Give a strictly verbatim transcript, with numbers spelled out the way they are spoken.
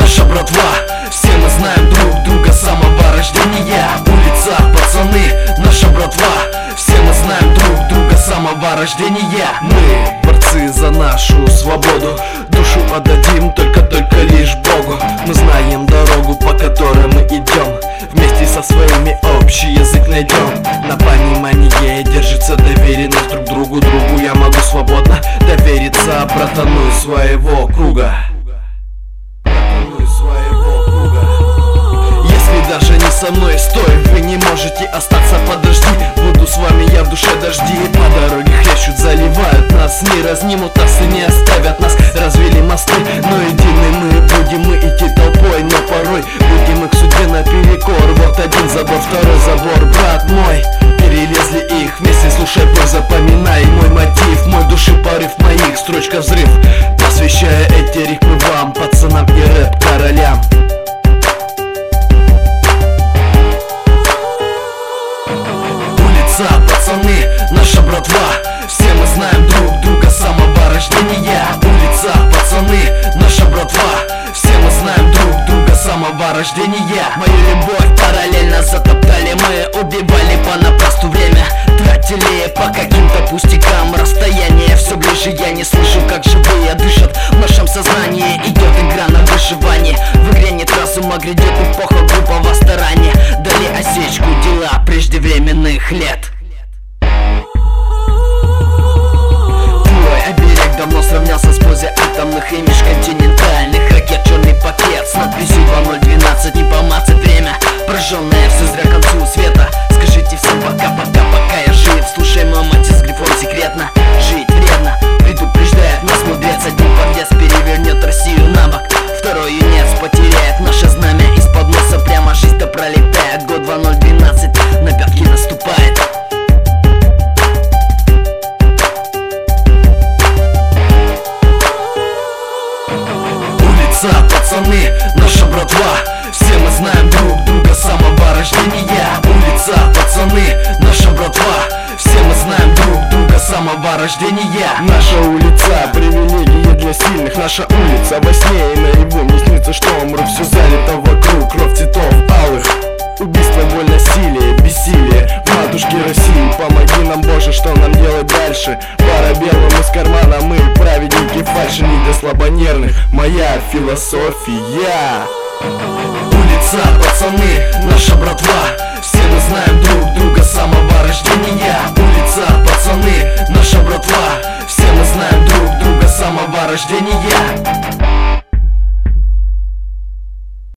наша братва. Все мы знаем друг друга с самого рождения. Улица, пацаны, наша братва. Все мы знаем друг друга с самого рождения. Мы борцы за нашу свободу, душу отдадим только-только лишь Богу. Мы знаем дорогу, по которой мы идем, вместе со своими общий язык найдем. На понимание держится доверенность друг другу. Другу я могу свободно довериться братану из своего круга. Братану из своего круга. Если даже не со мной, стой, вы не можете остаться, подожди. Буду с вами я в душе дожди. По дороге хлещут, заливают нас, не разнимут нас и не оставят нас. Развели мосты, но едины мы будем мы идти толпой. Но порой будем их судьбе наперекор. Вот один забор, второй забор, брат мой. Перелезли их вместе, слушай, бой, запоминай мой мотив, мой души порыв, моих строчка взрыв. Посвящаю эти рифмы вам, пацанам и рэп-королям. Улица, пацаны, наша братва. Все мы знаем друг друга с самого рождения. Улица, пацаны, наша братва. Все мы знаем друг друга с самого рождения. Мою любовь параллельно затоптали, мы убивали понапрасну время, тратили по каким-то пустякам. Расстояние все ближе, я не слышу, как живые дышат. В нашем сознании идет игра на выживание. В игре нет разума, грядет эпоха глупого старания. Дали осечку дела преждевременных лет. Твой оберег давно сравнялся с позой атомных и межконтинентальных ракет. Черный пакет с надписью два ноль двенадцать. Не помацать время, прожженное все зря к концу света. Скажите всем пока, пока, пока я жив. Слушай, мама, с грифом секретно. Жить вредно, предупреждает нас мудрец. Один подъезд перевернет Россию на бок, второй юнец потеряет наше знамя из-под носа. Прямо жизнь-то пролетает, год два ноль двенадцать на пятки наступает. Улица, пацаны, наша братва. Все мы знаем друг друга с самого рождения. Улица, пацаны, наша братва. Все мы знаем друг друга с самого рождения. Наша улица, привилегия для сильных. Наша улица во сне и наяву. Мне снится, что умру, все залито вокруг. Кровь цветов алых, убийство, боль, насилие, бессилие. Матушки России, помоги нам, Боже, что нам делать дальше? Пара белым из кармана, мы праведники фальши, не для слабонервных. Моя философия. Улица, пацаны, наша братва. Все мы знаем друг друга с самого рождения. Улица, пацаны, наша братва. Все мы знаем друг друга с самого рождения.